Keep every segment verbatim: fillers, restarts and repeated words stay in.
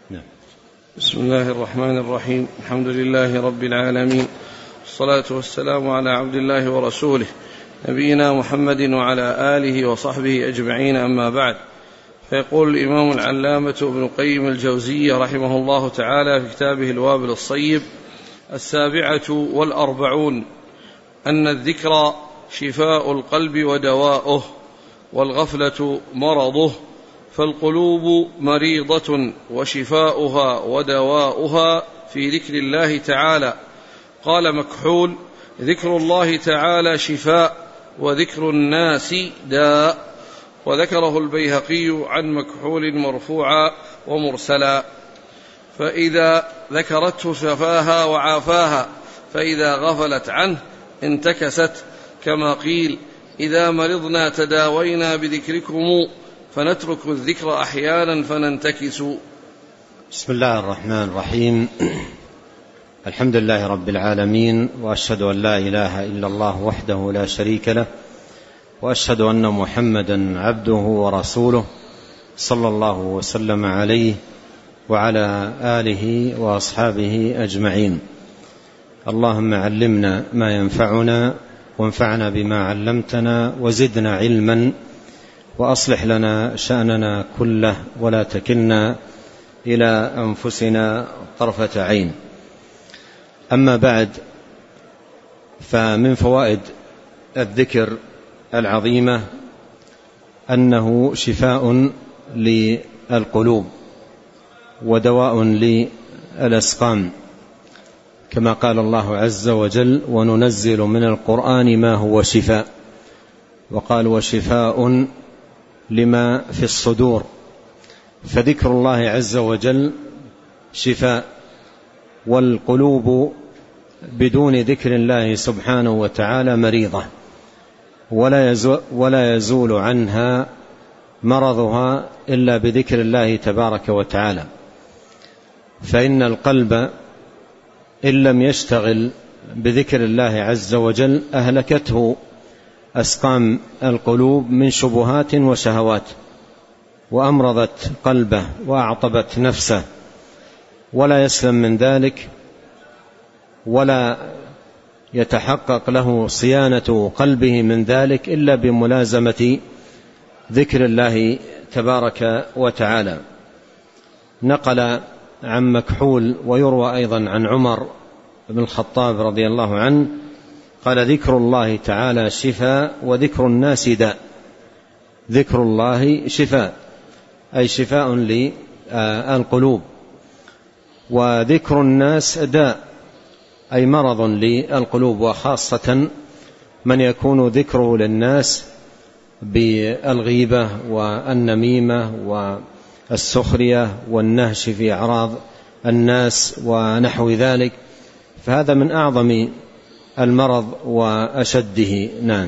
نعم. بسم الله الرحمن الرحيم. الحمد لله رب العالمين، والصلاة والسلام على عبد الله ورسوله نبينا محمد وعلى آله وصحبه أجمعين، أما بعد. فيقول الإمام العلامة ابن القيم الجوزي رحمه الله تعالى في كتابه الوابل الصيب: السابعة والأربعون أن الذكر شفاء القلب ودواؤه، والغفلة مرضه، فالقلوب مريضة وشفاؤها ودواؤها في ذكر الله تعالى. قال مكحول: ذكر الله تعالى شفاء، وذكر الناس داء. وذكره البيهقي عن مكحول مرفوعا ومرسلا: فإذا ذكرته شفاها وعافاها، فإذا غفلت عنه انتكست، كما قيل: إذا مرضنا تداوينا بذكركم، فنترك الذكر أحيانا فننتكس. بسم الله الرحمن الرحيم. الحمد لله رب العالمين، وأشهد أن لا إله إلا الله وحده لا شريك له، وأشهد أن محمدا عبده ورسوله، صلى الله وسلم عليه وعلى آله وأصحابه أجمعين. اللهم علمنا ما ينفعنا، وانفعنا بما علمتنا، وزدنا علما، وأصلح لنا شأننا كله، ولا تكلنا إلى أنفسنا طرفة عين. أما بعد، فمن فوائد الذكر العظيمة أنه شفاء للقلوب ودواء للأسقام، كما قال الله عز وجل: وننزل من القرآن ما هو شفاء. وقال: وشفاء لما في الصدور. فذكر الله عز وجل شفاء، والقلوب بدون ذكر الله سبحانه وتعالى مريضة، ولا يزول, ولا يزول عنها مرضها إلا بذكر الله تبارك وتعالى. فإن القلب إن لم يشتغل بذكر الله عز وجل أهلكته أسقام القلوب من شبهات وشهوات، وأمرضت قلبه وأعطبت نفسه، ولا يسلم من ذلك، ولا يتحقق له صيانة قلبه من ذلك إلا بملازمة ذكر الله تبارك وتعالى. نقل عن مكحول، ويروى أيضا عن عمر بن الخطاب رضي الله عنه، قال: ذكر الله تعالى شفاء، وذكر الناس داء. ذكر الله شفاء، أي شفاء للقلوب، وذكر الناس داء، أي مرض للقلوب، وخاصة من يكون ذكره للناس بالغيبة والنميمة والسخرية والنهش في أعراض الناس ونحو ذلك، فهذا من أعظم المرض وأشده. نعم.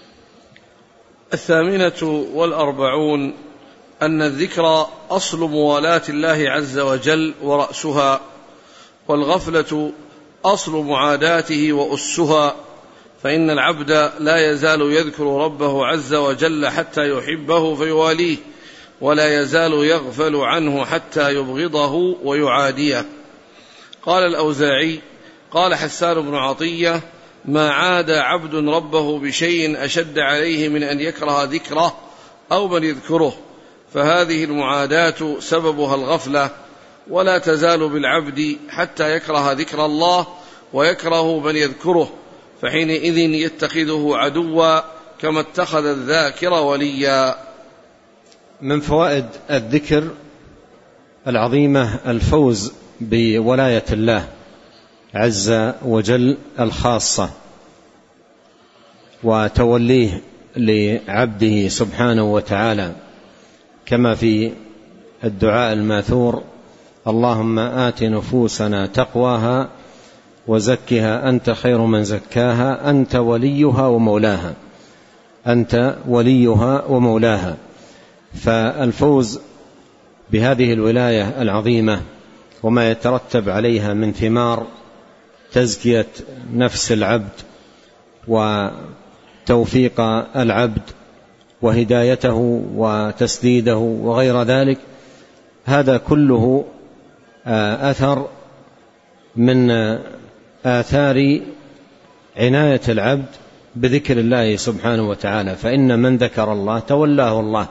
الثامنة والأربعون أن الذكر أصل موالاة الله عز وجل ورأسها، والغفلة أصل معاداته وأسها. فإن العبد لا يزال يذكر ربه عز وجل حتى يحبه فيواليه، ولا يزال يغفل عنه حتى يبغضه ويعاديه. قال الأوزاعي: قال حسان بن عطية: ما عاد عبد ربه بشيء أشد عليه من أن يكره ذكره أو من يذكره، فهذه المعاداة سببها الغفلة، ولا تزال بالعبد حتى يكره ذكر الله ويكره من يذكره، فحينئذ يتخذه عدوا كما اتخذ الذاكر وليا. من فوائد الذكر العظيمة الفوز بولاية الله عز وجل الخاصة، وتوليه لعبده سبحانه وتعالى، كما في الدعاء الماثور: اللهم آت نفوسنا تقواها وزكها أنت خير من زكاها أنت وليها ومولاها أنت وليها ومولاها. فالفوز بهذه الولاية العظيمة وما يترتب عليها من ثمار تزكية نفس العبد وتوفيق العبد وهدايته وتسديده وغير ذلك، هذا كله أثر من آثار عناية العبد بذكر الله سبحانه وتعالى، فإن من ذكر الله تولاه الله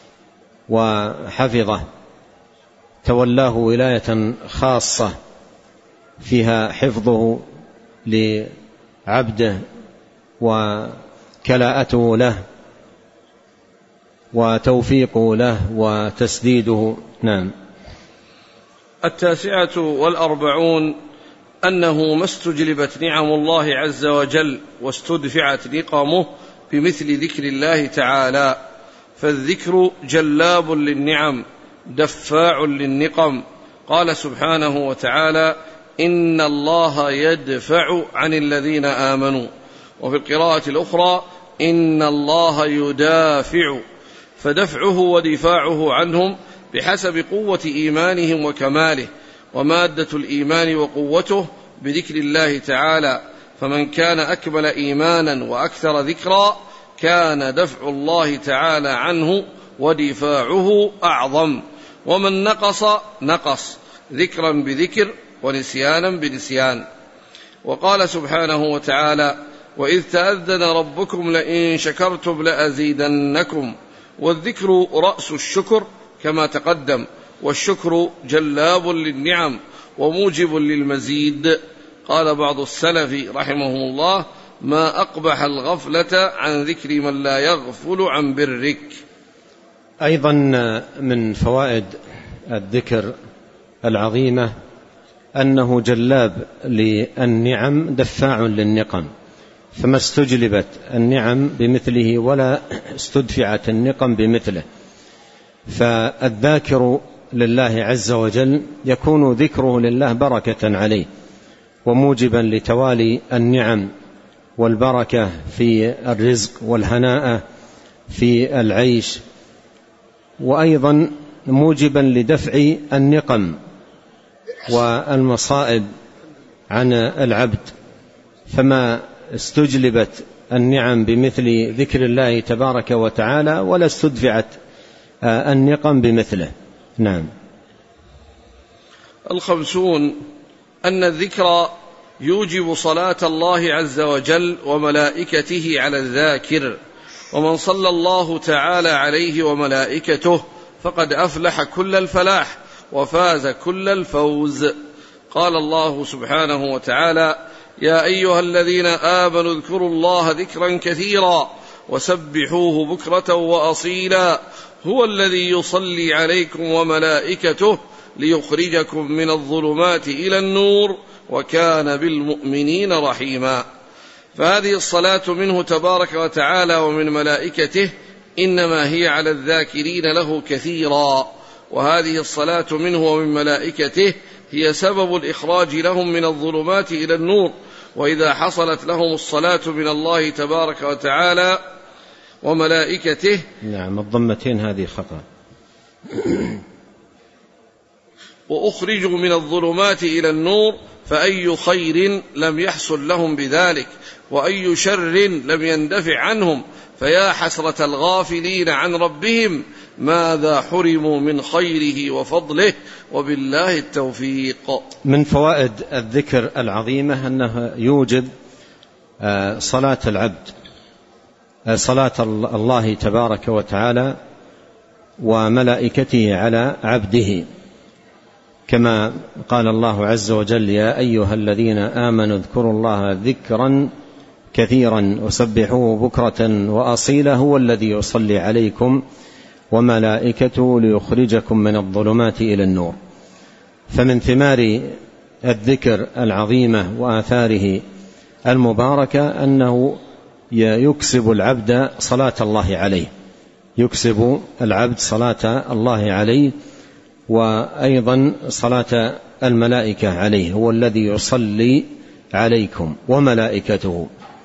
وحفظه، تولاه ولاية خاصة فيها حفظه لعبده وكلاءته له وتوفيقه له وتسديده. نعم. التاسعة والأربعون أنه ما استجلبت نعم الله عز وجل واستدفعت نقمه بمثل ذكر الله تعالى، فالذكر جلاب للنعم دفاع للنقم. قال سبحانه وتعالى: إن الله يدفع عن الذين آمنوا. وفي القراءة الأخرى: إن الله يدافع، فدفعه ودفاعه عنهم بحسب قوة إيمانهم وكماله، ومادة الإيمان وقوته بذكر الله تعالى، فمن كان أكمل إيمانا وأكثر ذكرا كان دفع الله تعالى عنه ودفاعه أعظم، ومن نقص نقص ذكرا بذكر ونسيانا بنسيان. وقال سبحانه وتعالى: وإذ تأذن ربكم لئن شكرتم لأزيدنكم. والذكر رأس الشكر كما تقدم، والشكر جلاب للنعم وموجب للمزيد. قال بعض السلف رحمه الله: ما أقبح الغفلة عن ذكر من لا يغفل عن برك. أيضا من فوائد الذكر العظيمة أنه جلاب للنعم دفاع للنقم، فما استجلبت النعم بمثله ولا استدفعت النقم بمثله. فالذاكر لله عز وجل يكون ذكره لله بركة عليه وموجبا لتوالي النعم والبركة في الرزق والهناء في العيش، وأيضا موجبا لدفع النقم والمصائب عن العبد. فما استجلبت النعم بمثل ذكر الله تبارك وتعالى ولا استدفعت النقم بمثله. نعم. الخمسون أن الذكر يوجب صلاة الله عز وجل وملائكته على الذاكر، ومن صلى الله تعالى عليه وملائكته فقد أفلح كل الفلاح وفاز كل الفوز. قال الله سبحانه وتعالى: يا أيها الذين آمنوا اذكروا الله ذكرا كثيرا وسبحوه بكرة وأصيلا هو الذي يصلي عليكم وملائكته ليخرجكم من الظلمات إلى النور وكان بالمؤمنين رحيما. فهذه الصلاة منه تبارك وتعالى ومن ملائكته إنما هي على الذاكرين له كثيرا، وهذه الصلاة منه ومن ملائكته هي سبب الإخراج لهم من الظلمات إلى النور. وإذا حصلت لهم الصلاة من الله تبارك وتعالى وملائكته. نعم، الضمتين هذه خطأ. وأخرجوا من الظلمات إلى النور فأي خير لم يحصل لهم بذلك وأي شر لم يندفع عنهم، فيا حسرة الغافلين عن ربهم ماذا حرموا من خيره وفضله وبالله التوفيق. من فوائد الذكر العظيمة أنه يوجب صلاة العبد، صلاة الله تبارك وتعالى وملائكته على عبده، كما قال الله عز وجل: يا أيها الذين آمنوا اذكروا الله ذكرا كثيرا وسبحوه بكرة وأصيلا هو الذي يصلي عليكم وملائكته ليخرجكم من الظلمات إلى النور. فمن ثمار الذكر العظيمة وآثاره المباركة أنه يكسب العبد صلاة الله عليه، يكسب العبد صلاة الله عليه، وأيضا صلاة الملائكة عليه، هو الذي يصلي عليكم وملائكته.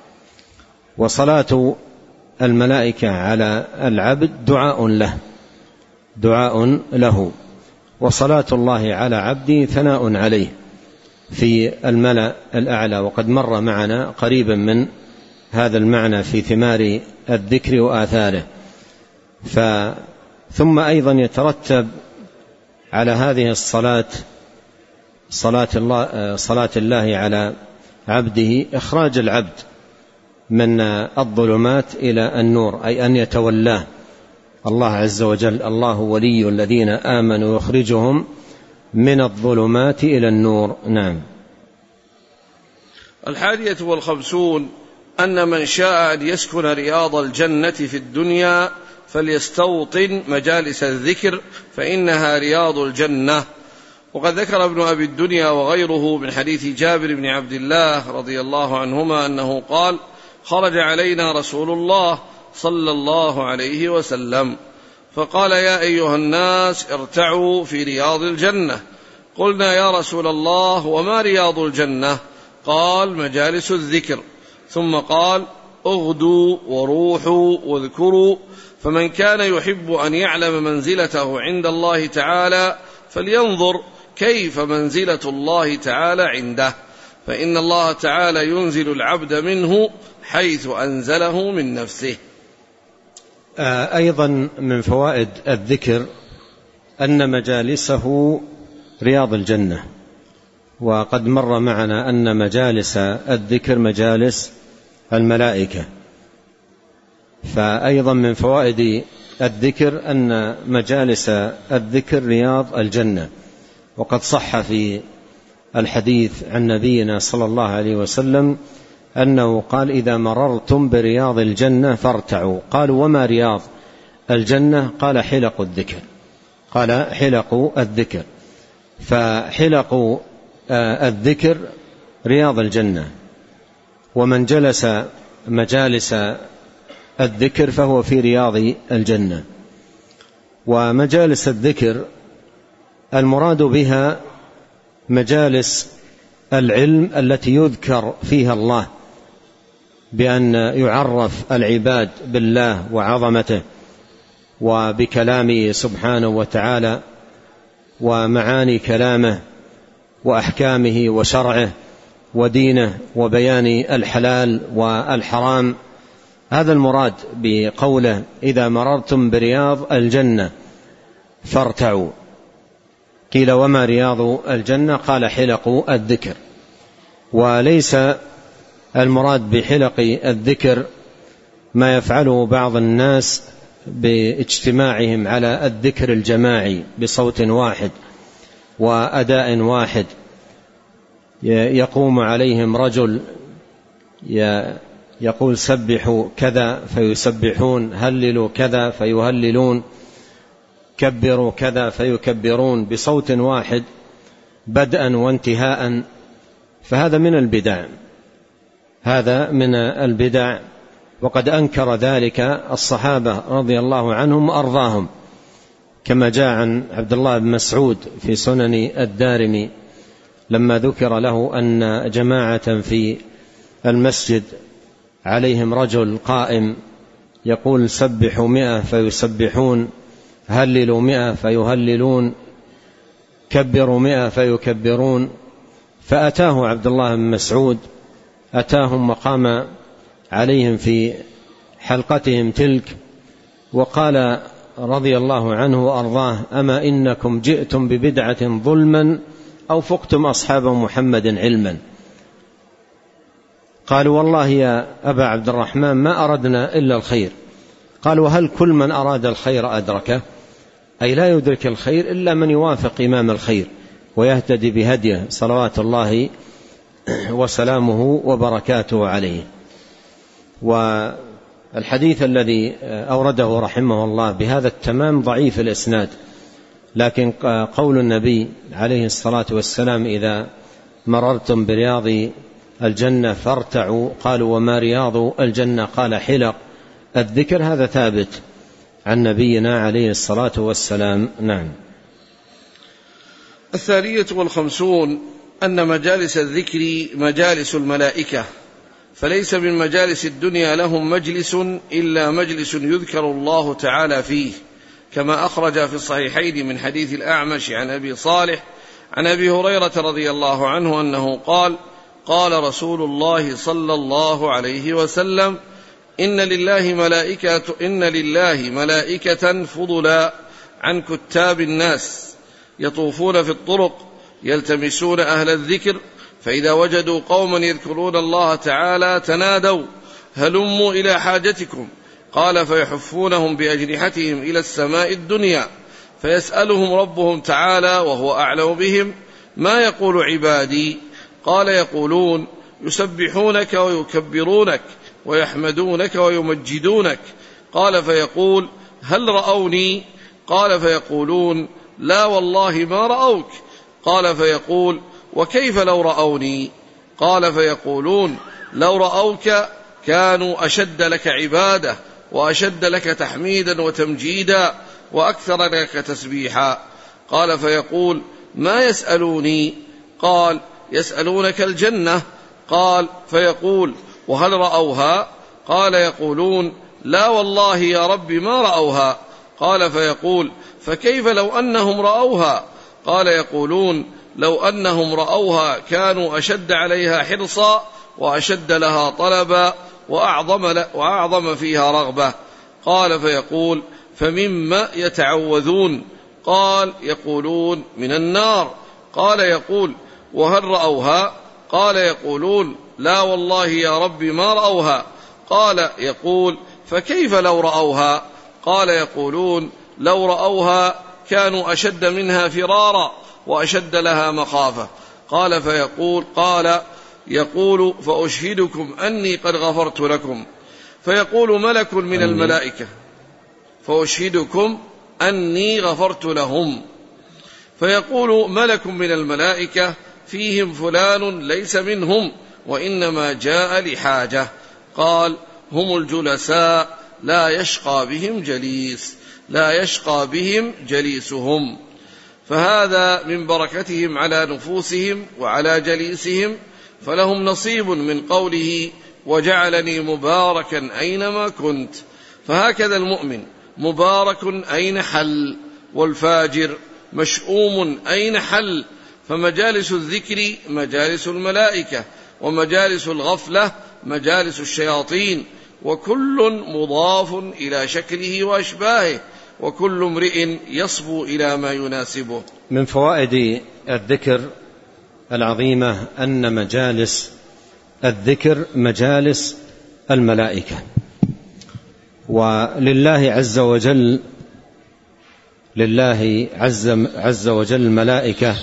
وصلاة الملائكة على العبد دعاء له دعاء له وصلاة الله على عبده ثناء عليه في الملأ الأعلى، وقد مر معنا قريبا من هذا المعنى في ثمار الذكر وآثاره. ثم أيضا يترتب على هذه الصلاة صلاة الله, صلاة الله على عبده إخراج العبد من الظلمات إلى النور، أي أن يتولاه الله عز وجل. الله ولي الذين آمنوا يخرجهم من الظلمات إلى النور. نعم. الحادية والخمسون أن من شاء أن يسكن رياض الجنة في الدنيا فليستوطن مجالس الذكر فإنها رياض الجنة. وقد ذكر ابن أبي الدنيا وغيره من حديث جابر بن عبد الله رضي الله عنهما أنه قال: خرج علينا رسول الله صلى الله عليه وسلم فقال: يا أيها الناس ارتعوا في رياض الجنة. قلنا: يا رسول الله وما رياض الجنة؟ قال: مجالس الذكر. ثم قال: اغدوا وروحوا واذكروا، فمن كان يحب أن يعلم منزلته عند الله تعالى فلينظر كيف منزلة الله تعالى عنده، فإن الله تعالى ينزل العبد منه حيث أنزله من نفسه. أيضا من فوائد الذكر أن مجالسه رياض الجنة، وقد مر معنا أن مجالس الذكر مجالس الملائكة. فأيضا من فوائد الذكر أن مجالس الذكر رياض الجنة. وقد صح في الحديث عن نبينا صلى الله عليه وسلم أنه قال: إذا مررتم برياض الجنة فارتعوا. قالوا: وما رياض الجنة؟ قال: حلق الذكر. قال: حلق الذكر. فحلق الذكر رياض الجنة، ومن جلس مجالس الذكر فهو في رياض الجنة. ومجالس الذكر المراد بها مجالس العلم التي يذكر فيها الله بأن يعرف العباد بالله وعظمته وبكلامه سبحانه وتعالى ومعاني كلامه وأحكامه وشرعه ودينه وبيان الحلال والحرام. هذا المراد بقوله: إذا مررتم برياض الجنة فارتعوا. قيل: وما رياض الجنة؟ قال: حلق الذكر. وليس المراد بحلق الذكر ما يفعله بعض الناس باجتماعهم على الذكر الجماعي بصوت واحد وأداء واحد، يقوم عليهم رجل يقول: سبحوا كذا فيسبحون، هللوا كذا فيهللون، كبروا كذا فيكبرون بصوت واحد بدءا وانتهاء. فهذا من البدع، هذا من البدع، وقد أنكر ذلك الصحابة رضي الله عنهم وأرضاهم، كما جاء عن عبد الله بن مسعود في سنن الدارمي لما ذكر له أن جماعة في المسجد عليهم رجل قائم يقول: سبحوا مئة فيسبحون، هللوا مئة فيهللون، كبروا مئة فيكبرون. فأتاه عبد الله بن مسعود، أتاهم وقام عليهم في حلقتهم تلك وقال رضي الله عنه وأرضاه: أما إنكم جئتم ببدعة ظلما أو فقتم أصحاب محمد علما. قالوا: والله يا أبا عبد الرحمن ما أردنا إلا الخير. قالوا: هل كل من أراد الخير أدركه؟ أي لا يدرك الخير إلا من يوافق إمام الخير ويهتدي بهديه صلوات الله وسلامه وبركاته عليه. والحديث الذي أورده رحمه الله بهذا التمام ضعيف الإسناد، لكن قول النبي عليه الصلاة والسلام: إذا مررتم برياض الجنة فارتعوا. قالوا: وما رياض الجنة؟ قال: حلق الذكر. هذا ثابت عن نبينا عليه الصلاة والسلام. نعم. الثانية والخمسون أن مجالس الذكر مجالس الملائكة، فليس من مجالس الدنيا لهم مجلس إلا مجلس يذكر الله تعالى فيه، كما أخرج في الصحيحين من حديث الأعمش عن أبي صالح عن أبي هريرة رضي الله عنه أنه قال: قال رسول الله صلى الله عليه وسلم: إن لله ملائكة إن لله ملائكة فضلا عن كتاب الناس يطوفون في الطرق يلتمسون أهل الذكر، فإذا وجدوا قوما يذكرون الله تعالى تنادوا هلموا إلى حاجتكم، قال فيحفونهم بأجنحتهم إلى السماء الدنيا، فيسألهم ربهم تعالى وهو أعلم بهم ما يقول عبادي، قال يقولون يسبحونك ويكبرونك ويحمدونك ويمجدونك، قال فيقول هل رأوني؟ قال فيقولون لا والله ما رأوك، قال فيقول وكيف لو رأوني؟ قال فيقولون لو رأوك كانوا أشد لك عبادة وأشد لك تحميدا وتمجيدا وأكثر لك تسبيحا، قال فيقول ما يسألوني؟ قال يسألونك الجنة، قال فيقول وهل رأوها؟ قال يقولون لا والله يا رب ما رأوها، قال فيقول فكيف لو أنهم رأوها؟ قال يقولون لو أنهم رأوها كانوا أشد عليها حرصا وأشد لها طلبا وأعظم, وأعظم فيها رغبة، قال فيقول فمما يتعوذون؟ قال يقولون من النار، قال يقول وهل رأوها؟ قال يقولون لا والله يا رب ما رأوها، قال يقول فكيف لو رأوها؟ قال يقولون لو رأوها كانوا أشد منها فرارا وأشد لها مخافة، قال فيقول قال يقول فأشهدكم أني قد غفرت لكم، فيقول ملك من الملائكة فأشهدكم أني غفرت لهم، فيقول ملك من الملائكة فيهم فلان ليس منهم وإنما جاء لحاجة، قال هم الجلساء لا يشقى بهم جليس لا يشقى بهم جليسهم، فهذا من بركتهم على نفوسهم وعلى جليسهم، فلهم نصيب من قوله وجعلني مباركا أينما كنت، فهكذا المؤمن مبارك أين حل، والفاجر مشؤوم أين حل، فمجالس الذكر مجالس الملائكة، ومجالس الغفلة مجالس الشياطين، وكل مضاف إلى شكله وأشباهه، وكل امرئ يصبو إلى ما يناسبه. من فوائد الذكر العظيمة أن مجالس الذكر مجالس الملائكة، ولله عز وجل لله عز, عز وجل الملائكة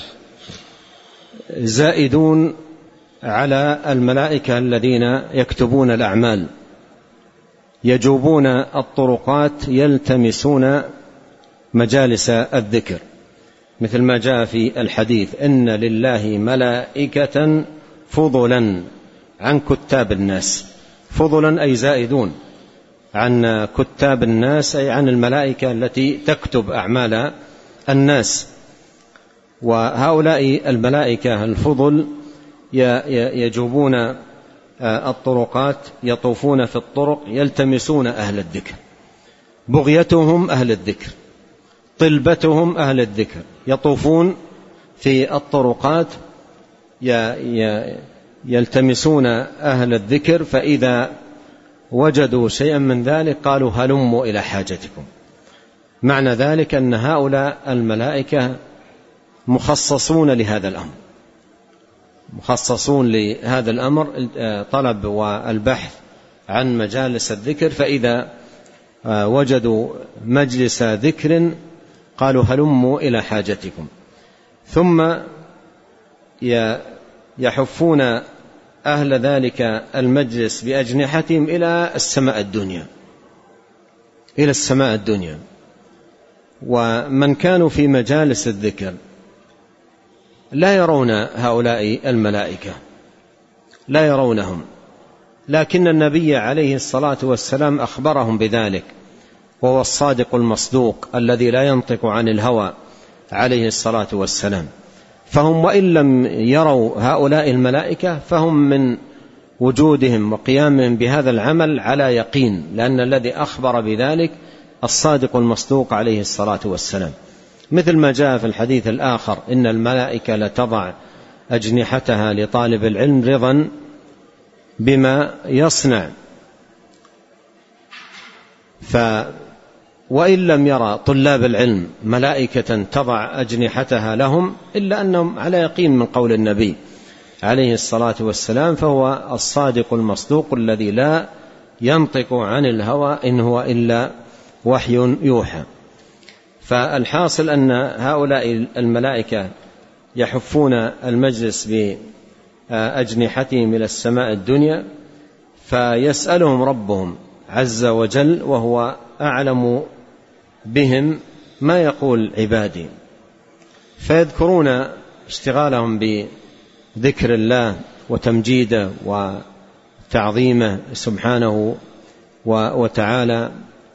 زائدون على الملائكة الذين يكتبون الأعمال، يجوبون الطرقات يلتمسون مجالس الذكر، مثل ما جاء في الحديث إن لله ملائكة فضلا عن كتاب الناس، فضلا أي زائدون عن كتاب الناس، أي عن الملائكة التي تكتب أعمال الناس، وهؤلاء الملائكة الفضل يجوبون الطرقات، يطوفون في الطرق يلتمسون أهل الذكر، بغيتهم أهل الذكر، طلبتهم أهل الذكر، يطوفون في الطرقات يلتمسون أهل الذكر، فإذا وجدوا شيئا من ذلك قالوا هلموا إلى حاجتكم. معنى ذلك أن هؤلاء الملائكة مخصصون لهذا الأمر، مخصصون لهذا الأمر، طلب والبحث عن مجالس الذكر، فإذا وجدوا مجلس ذكر قالوا هلموا إلى حاجتكم، ثم يحفون أهل ذلك المجلس بأجنحتهم إلى السماء الدنيا، إلى السماء الدنيا. ومن كانوا في مجالس الذكر لا يرون هؤلاء الملائكة، لا يرونهم، لكن النبي عليه الصلاة والسلام أخبرهم بذلك، وهو الصادق المصدوق الذي لا ينطق عن الهوى عليه الصلاة والسلام. فهم وإن لم يروا هؤلاء الملائكة فهم من وجودهم وقيامهم بهذا العمل على يقين، لأن الذي أخبر بذلك الصادق المصدوق عليه الصلاة والسلام، مثل ما جاء في الحديث الآخر إن الملائكة لتضع أجنحتها لطالب العلم رضا بما يصنع. ف وإن لم يرى طلاب العلم ملائكة تضع أجنحتها لهم إلا أنهم على يقين من قول النبي عليه الصلاة والسلام، فهو الصادق المصدوق الذي لا ينطق عن الهوى إن هو إلا وحي يوحى. فالحاصل أن هؤلاء الملائكة يحفون المجلس بأجنحتهم إلى السماء الدنيا، فيسألهم ربهم عز وجل وهو أعلم بهم ما يقول عبادي، فيذكرون اشتغالهم بذكر الله وتمجيده وتعظيمه سبحانه وتعالى،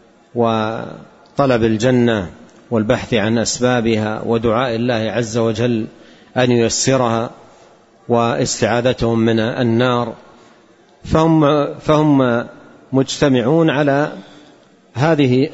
وطلب الجنة والبحث عن أسبابها، ودعاء الله عز وجل أن ييسرها، واستعاذتهم من النار. فهم, فهم مجتمعون على هذه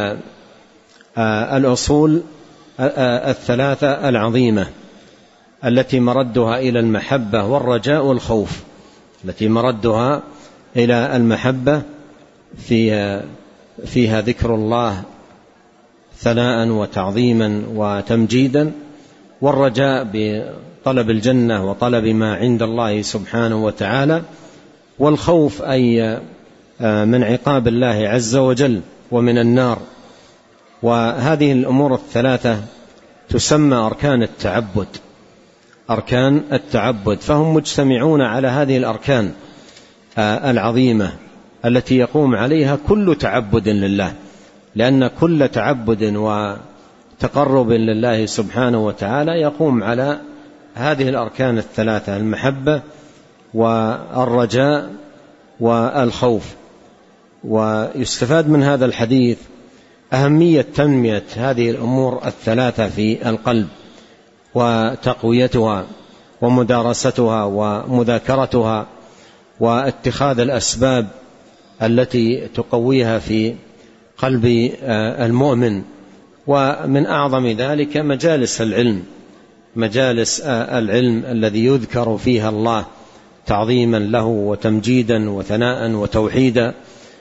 الأصول الثلاثة العظيمة التي مردها إلى المحبة والرجاء والخوف، التي مردها إلى المحبة في فيها ذكر الله ثناء وتعظيما وتمجيدا، والرجاء بطلب الجنة وطلب ما عند الله سبحانه وتعالى، والخوف أي من عقاب الله عز وجل ومن النار. وهذه الأمور الثلاثة تسمى أركان التعبد، أركان التعبد، فهم مجتمعون على هذه الأركان العظيمة التي يقوم عليها كل تعبد لله، لأن كل تعبد وتقرب لله سبحانه وتعالى يقوم على هذه الأركان الثلاثة: المحبة والرجاء والخوف. ويستفاد من هذا الحديث أهمية تنمية هذه الأمور الثلاثة في القلب، وتقويتها ومدارستها ومذاكرتها، واتخاذ الأسباب التي تقويها في قلب المؤمن. ومن أعظم ذلك مجالس العلم، مجالس العلم الذي يذكر فيها الله تعظيما له وتمجيدا وثناء وتوحيدا،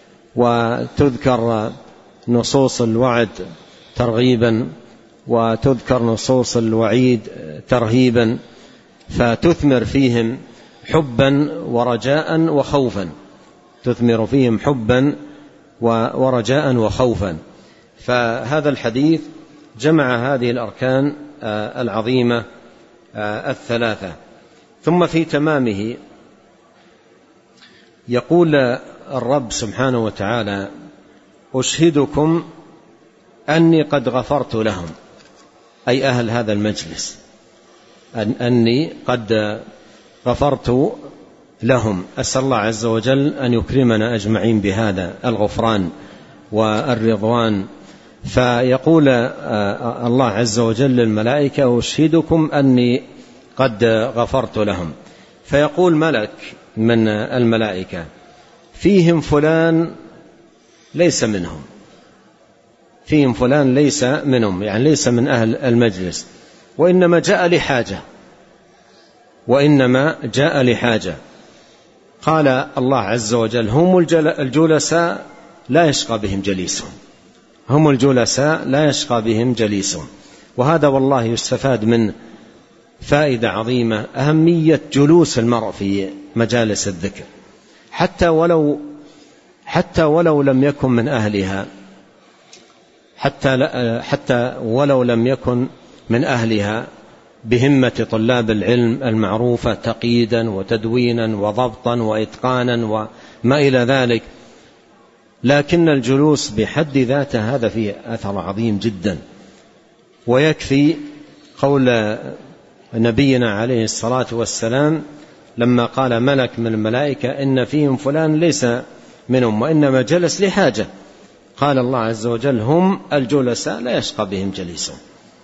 وتذكر نصوص الوعد ترغيبا، وتذكر نصوص الوعيد ترهيبا، فتثمر فيهم حبا ورجاء وخوفا، تثمر فيهم حبا ورجاء وخوفا. فهذا الحديث جمع هذه الأركان العظيمة الثلاثة. ثم في تمامه يقول الرب سبحانه وتعالى: أشهدكم أني قد غفرت لهم، أي أهل هذا المجلس، أن أني قد غفرت لهم. أسأل الله عز وجل أن يكرمنا أجمعين بهذا الغفران والرضوان. فيقول الله عز وجل للملائكة: أشهدكم أني قد غفرت لهم. فيقول ملك من الملائكة: فيهم فلان ليس منهم، فيهم فلان ليس منهم، يعني ليس من أهل المجلس، وإنما جاء لحاجة، وإنما جاء لحاجة. قال الله عز وجل: هم الجلساء لا يشقى بهم جليسهم، هم الجلساء لا يشقى بهم جليسهم. وهذا والله يستفاد من فائدة عظيمة: أهمية جلوس المرء في مجالس الذكر، حتى ولو حتى ولو لم يكن من أهلها، حتى حتى ولو لم يكن من أهلها، بهمة طلاب العلم المعروفة تقييدا وتدوينا وضبطا وإتقانا وما إلى ذلك، لكن الجلوس بحد ذاته هذا فيه أثر عظيم جدا. ويكفي قول نبينا عليه الصلاة والسلام لما قال ملك من الملائكة: إن فيهم فلان ليس منهم وإنما جلس لحاجة. قال الله عز وجل: هم الجلساء لا يشقى بهم جليسهم.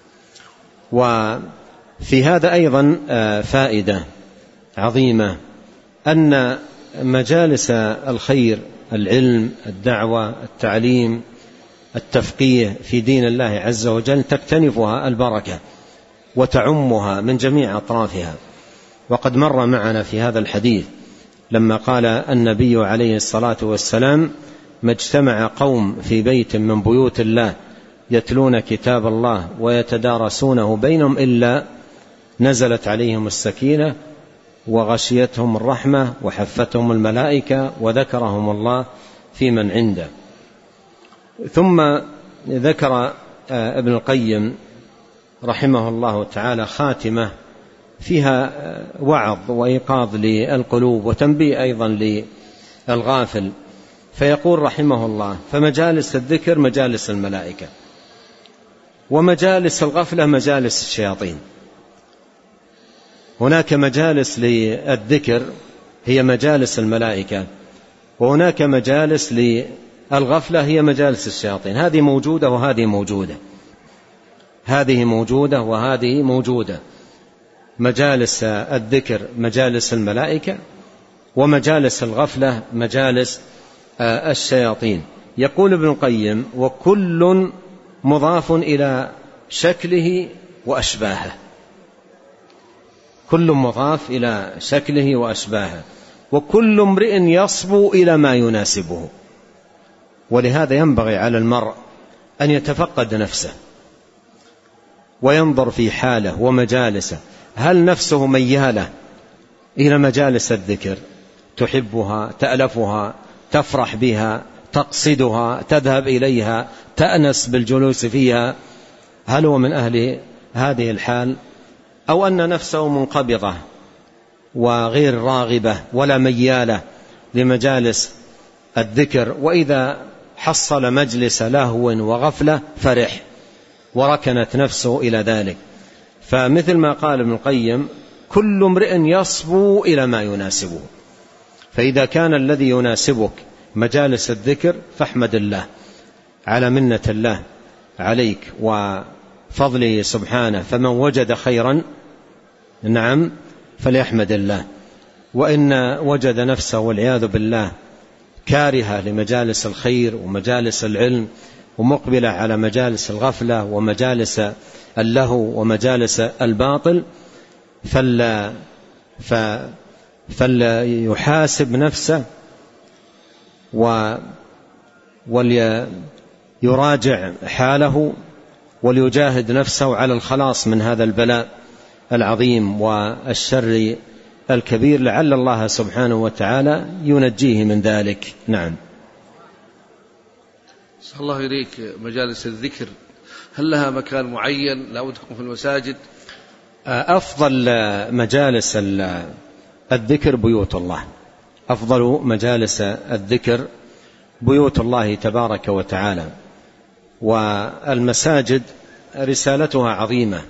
وفي هذا أيضا فائدة عظيمة: أن مجالس الخير، العلم، الدعوة، التعليم، التفقيه في دين الله عز وجل تكتنفها البركة وتعمها من جميع أطرافها. وقد مر معنا في هذا الحديث لما قال النبي عليه الصلاة والسلام: ما اجتمع قوم في بيت من بيوت الله يتلون كتاب الله ويتدارسونه بينهم إلا نزلت عليهم السكينة وغشيتهم الرحمة وحفتهم الملائكة وذكرهم الله في من عنده. ثم ذكر ابن القيم رحمه الله تعالى خاتمة فيها وعظ وإيقاظ للقلوب وتنبيه أيضا للغافل، فيقول رحمه الله: فمجالس الذكر مجالس الملائكة، ومجالس الغفلة مجالس الشياطين. هناك مجالس للذكر هي مجالس الملائكة، وهناك مجالس للغفلة هي مجالس الشياطين. هذه موجودة وهذه موجودة، هذه موجودة وهذه موجودة. مجالس الذكر مجالس الملائكة، ومجالس الغفلة مجالس الشياطين. يقول ابن القيم: وكل مضاف إلى شكله وأشباهه، كل مضاف إلى شكله وأشباهه، وكل امرئ يصبو إلى ما يناسبه. ولهذا ينبغي على المرء أن يتفقد نفسه وينظر في حاله ومجالسه، هل نفسه ميالة إلى مجالس الذكر، تحبها، تألفها، تفرح بها، تقصدها، تذهب إليها، تأنس بالجلوس فيها؟ هل هو من أهل هذه الحال، أو أن نفسه منقبضة وغير راغبة ولا ميالة لمجالس الذكر، وإذا حصل مجلس لهو وغفلة فرح وركنت نفسه إلى ذلك؟ فمثل ما قال ابن القيم: كل امرئ يصبو إلى ما يناسبه. فإذا كان الذي يناسبك مجالس الذكر فاحمد الله على منة الله عليك وفضله سبحانه، فمن وجد خيرا نعم فليحمد الله، وإن وجد نفسه والعياذ بالله كارهة لمجالس الخير ومجالس العلم ومقبلة على مجالس الغفلة ومجالس اللهو ومجالس الباطل، فلا فليحاسب نفسه وليراجع حاله وليجاهد نفسه على الخلاص من هذا البلاء العظيم والشر الكبير، لعل الله سبحانه وتعالى ينجيه من ذلك. نعم. صلى الله إليك. مجالس الذكر هل لها مكان معين لا بد تكون في المساجد؟ أفضل مجالس الذكر بيوت الله، أفضل مجالس الذكر بيوت الله تبارك وتعالى. والمساجد رسالتها عظيمة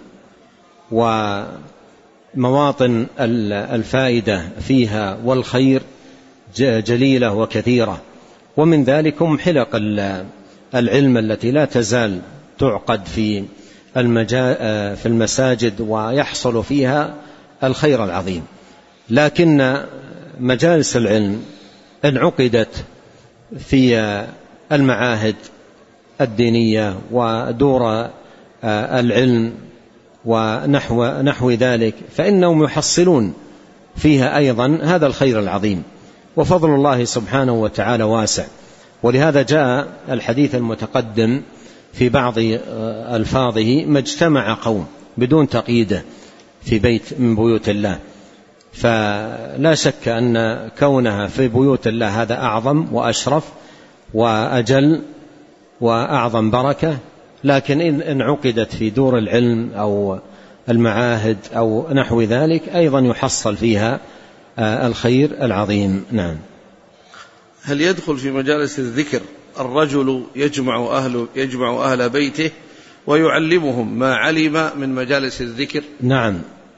ومواطن الفائدة فيها والخير جليلة وكثيرة، ومن ذلكم حلق العلم التي لا تزال تعقد في في المساجد ويحصل فيها الخير العظيم. لكن مجالس العلم انعقدت في المعاهد الدينية ودور العلم ونحو نحو ذلك، فإنهم يحصلون فيها أيضا هذا الخير العظيم، وفضل الله سبحانه وتعالى واسع. ولهذا جاء الحديث المتقدم في بعض ألفاظه: ما اجتمع قوم بدون تقييده في بيت من بيوت الله. فلا شك أن كونها في بيوت الله هذا أعظم وأشرف وأجل وأعظم بركة، لكن إن انعقدت في دور العلم أو المعاهد أو نحو ذلك أيضا يحصل فيها الخير العظيم. نعم. هل يدخل في مجالس الذكر الرجل يجمع أهل, يجمع أهل بيته ويعلمهم ما علم من مجالس الذكر؟ نعم،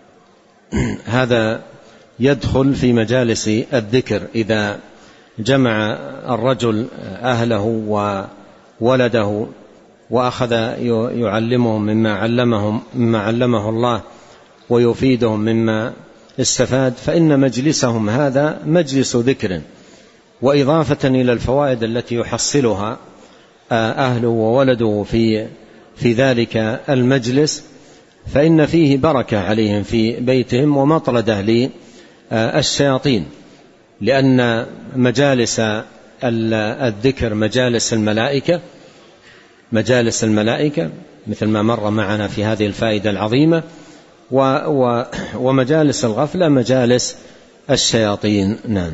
هذا يدخل في مجالس الذكر. إذا جمع الرجل أهله وولده وأخذ يعلمهم مما علمهم مما علمه الله ويفيدهم مما استفاد، فإن مجلسهم هذا مجلس ذكر، وإضافة إلى الفوائد التي يحصلها أهله وولده في في ذلك المجلس، فإن فيه بركة عليهم في بيتهم ومطردة للشياطين، لأن مجالس الذكر مجالس الملائكة مجالس الملائكة مثل ما مر معنا في هذه الفائدة العظيمة، ومجالس الغفلة مجالس الشياطين. نعم.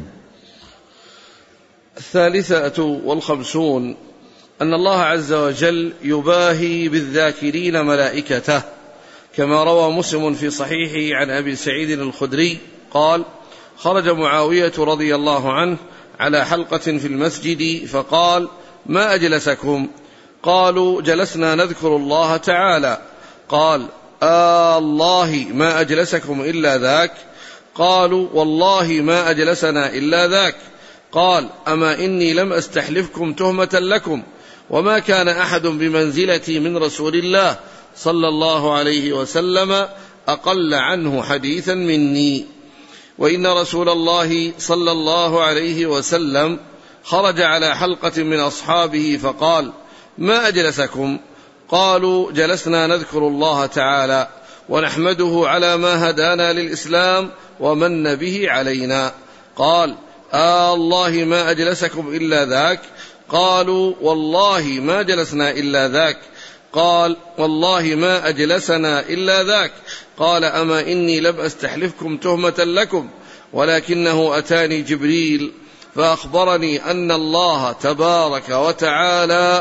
الثالثة والخمسون أن الله عز وجل يباهي بالذاكرين ملائكته، كما روى مسلم في صحيحه عن أبي سعيد الخدري قال: خرج معاوية رضي الله عنه على حلقة في المسجد فقال: ما أجلسكم؟ قالوا: جلسنا نذكر الله تعالى. قال: آه الله ما أجلسكم إلا ذاك؟ قالوا: والله ما أجلسنا إلا ذاك. قال: أما إني لم أستحلفكم تهمة لكم، وما كان أحد بمنزلتي من رسول الله صلى الله عليه وسلم أقل عنه حديثا مني، وإن رسول الله صلى الله عليه وسلم خرج على حلقة من أصحابه فقال: ما أجلسكم؟ قالوا: جلسنا نذكر الله تعالى ونحمده على ما هدانا للإسلام ومن به علينا. قال: آه الله ما أجلسكم إلا ذاك؟ قالوا: والله ما جلسنا إلا ذاك. قال: والله ما أجلسنا إلا ذاك. قال: أما إني لم أستحلفكم تهمة لكم، ولكنه أتاني جبريل فأخبرني أن الله تبارك وتعالى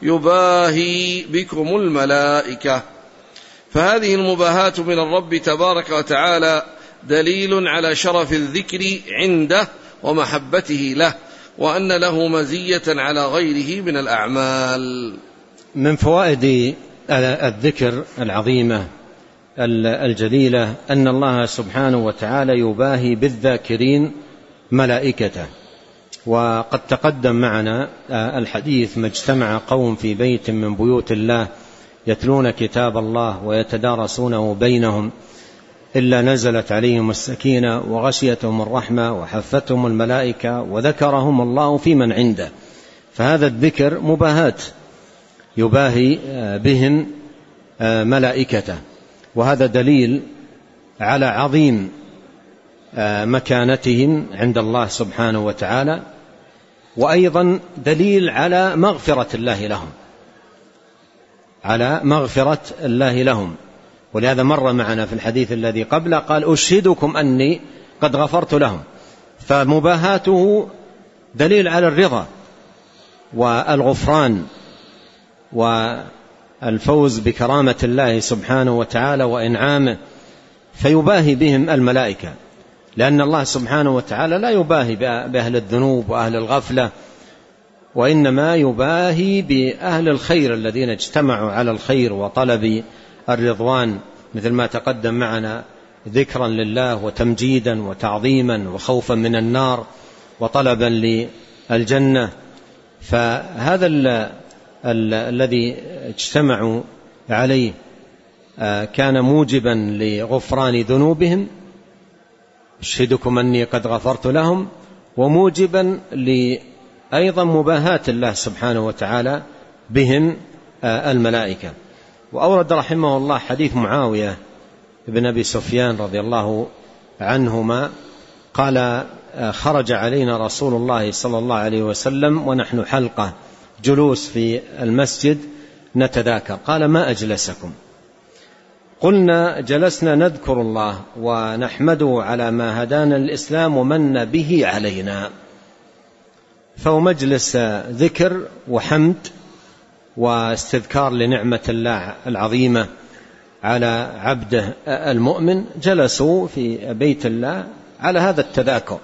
يباهي بكم الملائكة. فهذه المباهاة من الرب تبارك وتعالى دليل على شرف الذكر عنده ومحبته له، وأن له مزية على غيره من الأعمال. من فوائد الذكر العظيمة الجليلة أن الله سبحانه وتعالى يباهي بالذاكرين ملائكته. وقد تقدم معنا الحديث: ما اجتمع قوم في بيت من بيوت الله يتلون كتاب الله ويتدارسونه بينهم إلا نزلت عليهم السكينة وغشيتهم الرحمة وحفتهم الملائكة وذكرهم الله في من عنده. فهذا الذكر مباهات يباهي بهم ملائكته، وهذا دليل على عظيم مكانتهم عند الله سبحانه وتعالى، وأيضا دليل على مغفرة الله لهم على مغفرة الله لهم ولهذا مر معنا في الحديث الذي قبله قال: أشهدكم أني قد غفرت لهم. فمباهاته دليل على الرضا والغفران والفوز بكرامة الله سبحانه وتعالى وإنعامه، فيباهي بهم الملائكة، لأن الله سبحانه وتعالى لا يباهي بأهل الذنوب وأهل الغفلة، وإنما يباهي بأهل الخير الذين اجتمعوا على الخير وطلب الرضوان، مثل ما تقدم معنا: ذكرا لله وتمجيدا وتعظيما وخوفا من النار وطلبا للجنة. فهذا ال ال الذي اجتمعوا عليه كان موجبا لغفران ذنوبهم، أشهدكم أني قد غفرت لهم، وموجبا لأيضا مباهاة الله سبحانه وتعالى بهم الملائكة. وأورد رحمه الله حديث معاوية بن أبي سفيان رضي الله عنهما قال: خرج علينا رسول الله صلى الله عليه وسلم ونحن حلقة جلوس في المسجد نتذاكر. قال: ما أجلسكم؟ قلنا: جلسنا نذكر الله ونحمده على ما هدانا الإسلام ومن به علينا. فهو مجلس ذكر وحمد واستذكار لنعمة الله العظيمة على عبده المؤمن. جلسوا في بيت الله على هذا التذاكر،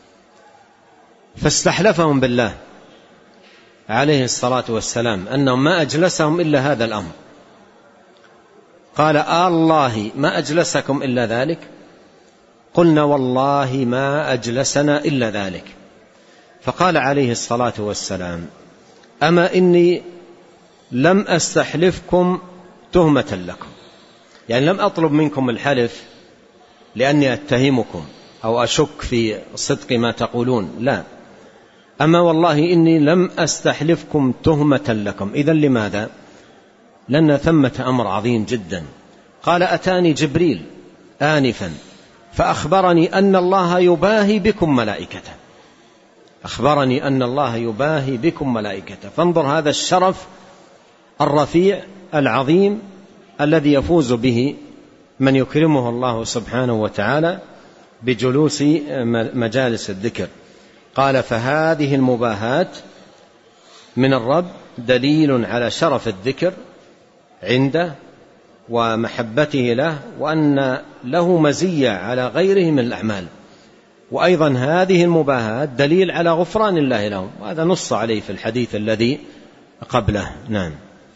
فاستحلفهم بالله عليه الصلاة والسلام أنهم ما أجلسهم إلا هذا الأمر. قال: آه الله ما أجلسكم إلا ذلك؟ قلنا: والله ما أجلسنا إلا ذلك. فقال عليه الصلاة والسلام: أما إني لم أستحلفكم تهمة لكم، يعني لم أطلب منكم الحلف لأني أتهمكم أو أشك في صدق ما تقولون، لا، أما والله إني لم أستحلفكم تهمة لكم. إذن لماذا؟ لأن ثمة أمر عظيم جدا. قال: أتاني جبريل آنفا فأخبرني أن الله يباهي بكم ملائكته. أخبرني أن الله يباهي بكم ملائكته. فانظر هذا الشرف الرفيع العظيم الذي يفوز به من يكرمه الله سبحانه وتعالى بجلوس مجالس الذكر. قال فهذه المباهات من الرب دليل على شرف الذكر عنده ومحبته له، وأن له مزية على غيره من الأعمال. وأيضا هذه المباهات دليل على غفران الله لهم، وهذا نص عليه في الحديث الذي قبله. نعم.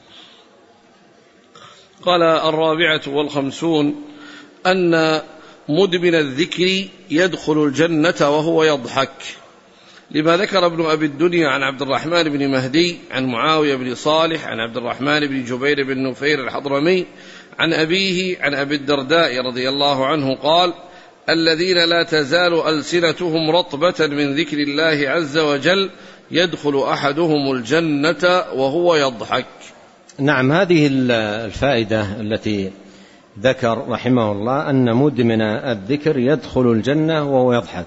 قال الرابعة والخمسون أن مدمن الذكر يدخل الجنة وهو يضحك، لما ذكر ابن أبي الدنيا عن عبد الرحمن بن مهدي عن معاوية بن صالح عن عبد الرحمن بن جبير بن نفير الحضرمي عن أبيه عن أبي الدرداء رضي الله عنه قال: الذين لا تزال ألسنتهم رطبة من ذكر الله عز وجل يدخل أحدهم الجنة وهو يضحك. نعم، هذه الفائدة التي ذكر رحمه الله أن مدمن الذكر يدخل الجنة وهو يضحك،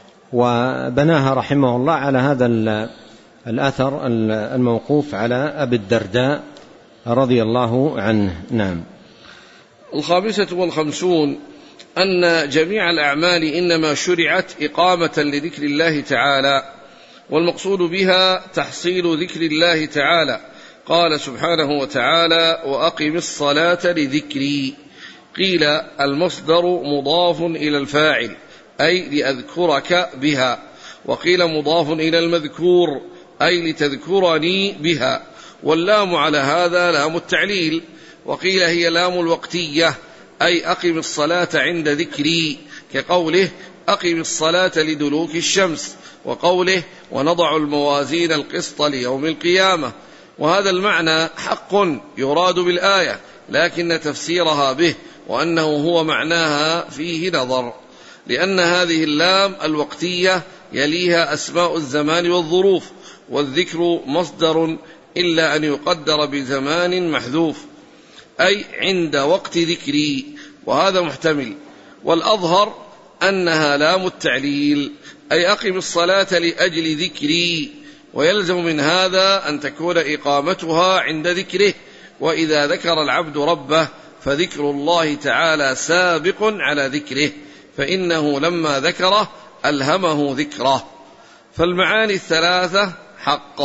وبناها رحمه الله على هذا الأثر الموقوف على أبي الدرداء رضي الله عنه. نعم. الخامسة والخمسون أن جميع الأعمال إنما شرعت إقامة لذكر الله تعالى، والمقصود بها تحصيل ذكر الله تعالى. قال سبحانه وتعالى: وأقم الصلاة لذكري. قيل المصدر مضاف إلى الفاعل أي لأذكرك بها، وقيل مضاف إلى المذكور أي لتذكرني بها، واللام على هذا لام التعليل. وقيل هي لام الوقتية أي أقم الصلاة عند ذكري، كقوله أقم الصلاة لدلوك الشمس، وقوله ونضع الموازين القسط ليوم القيامة. وهذا المعنى حق يراد بالآية، لكن تفسيرها به وأنه هو معناها فيه نظر، لأن هذه اللام الوقتية يليها أسماء الزمان والظروف، والذكر مصدر إلا أن يقدر بزمان محذوف أي عند وقت ذكري، وهذا محتمل. والأظهر أنها لام التعليل أي أقم الصلاة لأجل ذكري، ويلزم من هذا أن تكون إقامتها عند ذكره. وإذا ذكر العبد ربه فذكر الله تعالى سابق على ذكره، فإنه لما ذكره ألهمه ذكره. فالمعاني الثلاثة حق.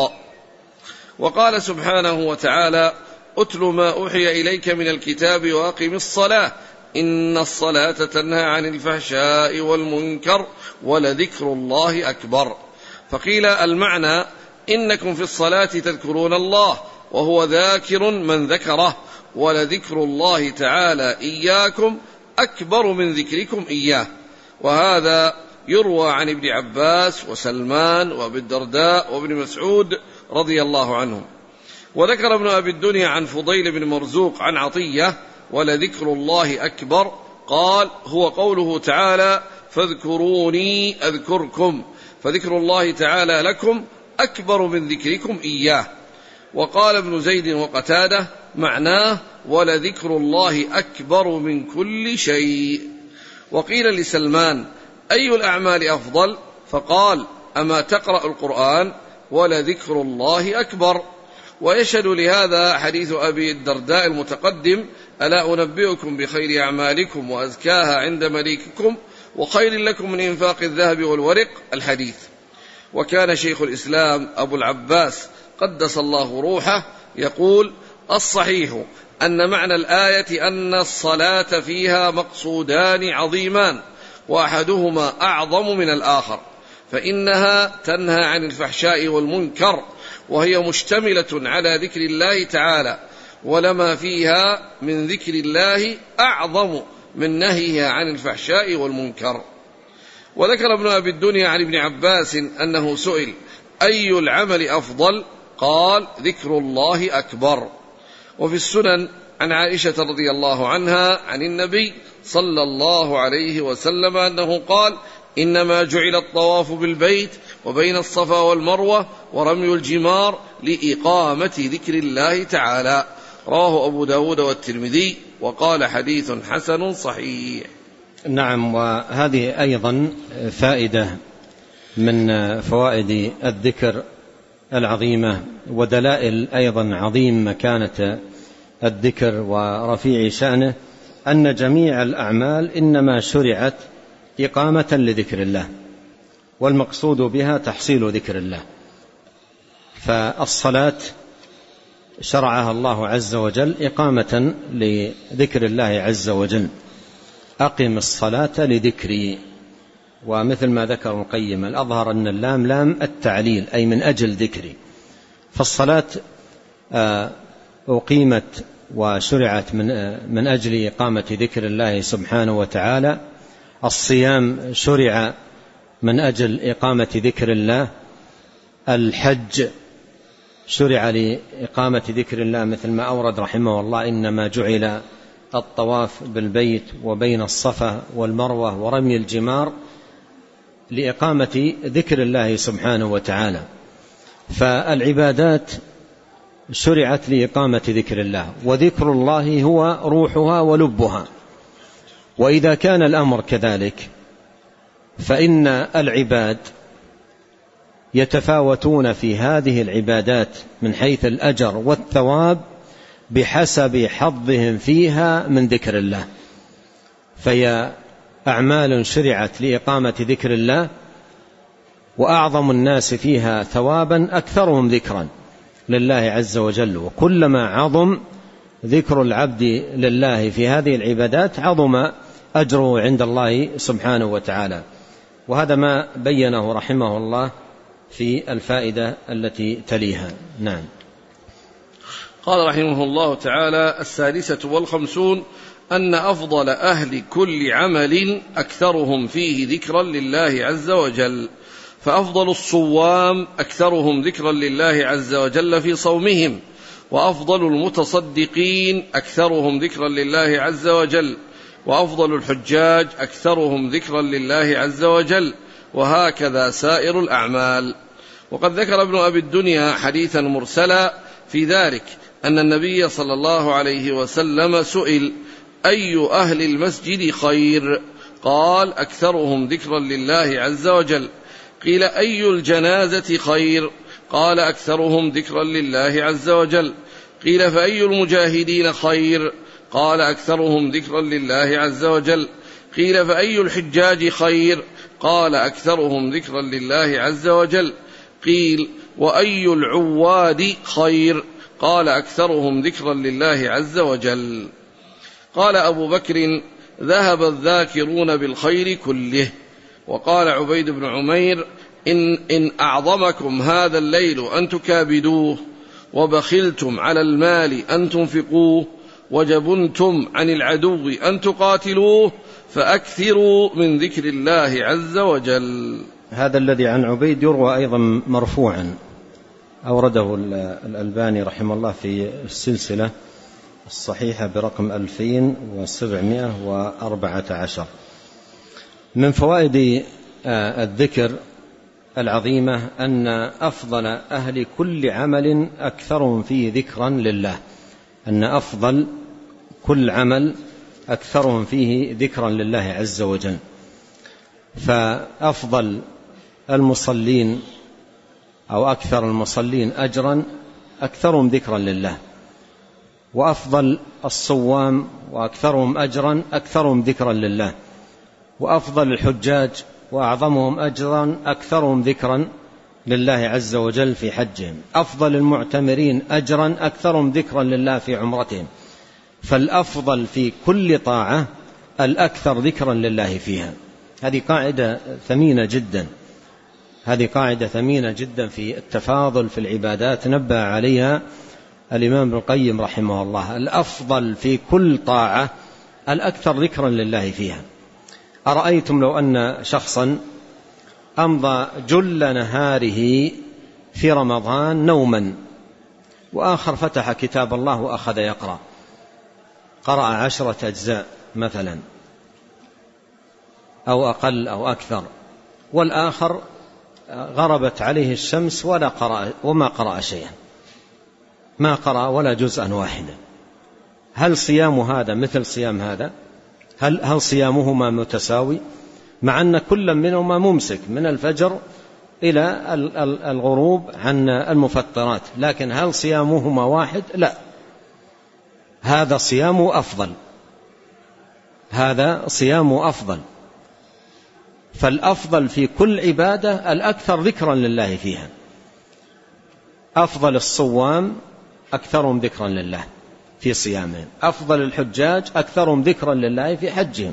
وقال سبحانه وتعالى: أتل ما أوحي إليك من الكتاب وأقم الصلاة إن الصلاة تنهى عن الفحشاء والمنكر ولذكر الله أكبر. فقيل المعنى إنكم في الصلاة تذكرون الله وهو ذاكر من ذكره، ولذكر الله تعالى إياكم أكبر من ذكركم إياه. وهذا يروى عن ابن عباس وسلمان وابي الدرداء وابن مسعود رضي الله عنهم. وذكر ابن أبي الدنيا عن فضيل بن مرزوق عن عطية: ولذكر الله أكبر، قال هو قوله تعالى: فاذكروني أذكركم، فذكر الله تعالى لكم أكبر من ذكركم إياه. وقال ابن زيد وقتادة معناه: ولذكر الله أكبر من كل شيء. وقيل لسلمان: أي الأعمال أفضل؟ فقال: أما تقرأ القرآن؟ ولذكر الله أكبر. ويشهد لهذا حديث أبي الدرداء المتقدم: ألا أنبئكم بخير أعمالكم وأزكاها عند مليككم وخير لكم من إنفاق الذهب والورق، الحديث. وكان شيخ الإسلام أبو العباس قدس الله روحه يقول: الصحيح أن معنى الآية أن الصلاة فيها مقصودان عظيمان، وأحدهما أعظم من الآخر، فإنها تنهى عن الفحشاء والمنكر، وهي مشتملة على ذكر الله تعالى، ولما فيها من ذكر الله أعظم من نهيها عن الفحشاء والمنكر. وذكر ابن أبي الدنيا عن ابن عباس أنه سئل: أي العمل أفضل؟ قال: ذكر الله أكبر. وفي السنن عن عائشة رضي الله عنها عن النبي صلى الله عليه وسلم أنه قال: إنما جعل الطواف بالبيت وبين الصفا والمروة ورمي الجمار لإقامة ذكر الله تعالى. رواه أبو داود والترمذي، وقال حديث حسن صحيح. نعم. وهذه أيضا فائدة من فوائد الذكر العظيمة ودلائل أيضا عظيم مكانة الذكر ورفيع شأنه أن جميع الأعمال إنما شرعت إقامة لذكر الله، والمقصود بها تحصيل ذكر الله. فالصلاة شرعها الله عز وجل إقامة لذكر الله عز وجل، أقم الصلاة لذكري. ومثل ما ذكر ابن القيم الأظهر أن اللام لام التعليل، أي من أجل ذكري. فالصلاة أقيمت وشرعت من من أجل إقامة ذكر الله سبحانه وتعالى. الصيام شرع من أجل إقامة ذكر الله. الحج شرع لإقامة ذكر الله، مثل ما أورد رحمه الله: إنما جعل الطواف بالبيت وبين الصفا والمروة ورمي الجمار لإقامة ذكر الله سبحانه وتعالى. فالعبادات شرعت لإقامة ذكر الله، وذكر الله هو روحها ولبها. وإذا كان الأمر كذلك فإن العباد يتفاوتون في هذه العبادات من حيث الأجر والثواب بحسب حظهم فيها من ذكر الله. فهي أعمال شرعت لإقامة ذكر الله، وأعظم الناس فيها ثوابا أكثرهم ذكرا لله عز وجل. وكلما عظم ذكر العبد لله في هذه العبادات عظم أجره عند الله سبحانه وتعالى. وهذا ما بينه رحمه الله في الفائدة التي تليها. نعم. قال رحمه الله تعالى: السادسة والخمسون أن أفضل أهل كل عمل أكثرهم فيه ذكرا لله عز وجل، فأفضل الصوام أكثرهم ذكرا لله عز وجل في صومهم، وأفضل المتصدقين أكثرهم ذكرا لله عز وجل، وأفضل الحجاج أكثرهم ذكرا لله عز وجل، وهكذا سائر الأعمال. وقد ذكر ابن أبي الدنيا حديثا مرسلا في ذلك أن النبي صلى الله عليه وسلم سئل: أي أهل المسجد خير؟ قال: أكثرهم ذكرا لله عز وجل. قيل: أي الجنازة خير؟ قال: أكثرهم ذكرا لله عز وجل. قيل: فأي المجاهدين خير؟ قال: أكثرهم ذكرا لله عز وجل. قيل: فأي الحجاج خير؟ قال: أكثرهم ذكرا لله عز وجل. قيل: وأي العواد خير؟ قال: أكثرهم ذكرا لله عز وجل. قال أبو بكر: ذهب الذاكرون بالخير كله. وقال عبيد بن عمير: إن, إن أعظمكم هذا الليل أن تكابدوه، وبخلتم على المال أن تنفقوه، وجبنتم عن العدو أن تقاتلوه، فأكثروا من ذكر الله عز وجل. هذا الذي عن عبيد يروى أيضا مرفوعا، أورده الألباني رحمه الله في السلسلة الصحيحة برقم ألفين وسبعمائة وأربعة عشر. من فوائد الذكر العظيمة أن أفضل أهل كل عمل أكثرهم فيه ذكرا لله، أن أفضل كل عمل أكثرهم فيه ذكرا لله عز وجل. فأفضل المصلين أو أكثر المصلين أجرا أكثرهم ذكرا لله، وأفضل الصوام وأكثرهم أجرا أكثرهم ذكرا لله، وأفضل الحجاج وأعظمهم أجرا أكثرهم ذكرا لله عز وجل في حجهم، أفضل المعتمرين أجرا أكثرهم ذكرا لله في عمرتهم. فالأفضل في كل طاعة الأكثر ذكرا لله فيها. هذه قاعدة ثمينة جدا، هذه قاعدة ثمينة جدا في التفاضل في العبادات، نبه عليها الإمام ابن القيم رحمه الله. الأفضل في كل طاعة الأكثر ذكرا لله فيها. أرأيتم لو أن شخصا أمضى جل نهاره في رمضان نوما، وآخر فتح كتاب الله وأخذ يقرأ، قرأ عشرة أجزاء مثلا أو أقل أو أكثر، والآخر غربت عليه الشمس ولا قرأ وما قرأ شيئا، ما قرأ ولا جزءا واحدا، هل صيام هذا مثل صيام هذا؟ هل, هل صيامهما متساوي؟ مع أن كل منهما ممسك من الفجر إلى الغروب عن المفطرات. لكن هل صيامهما واحد؟ لا، هذا صيامه أفضل، هذا صيامه أفضل. فالأفضل في كل عبادة الأكثر ذكرا لله فيها. أفضل الصوام أكثرهم ذكرا لله في صيامهم، أفضل الحجاج أكثرهم ذكرا لله في حجهم،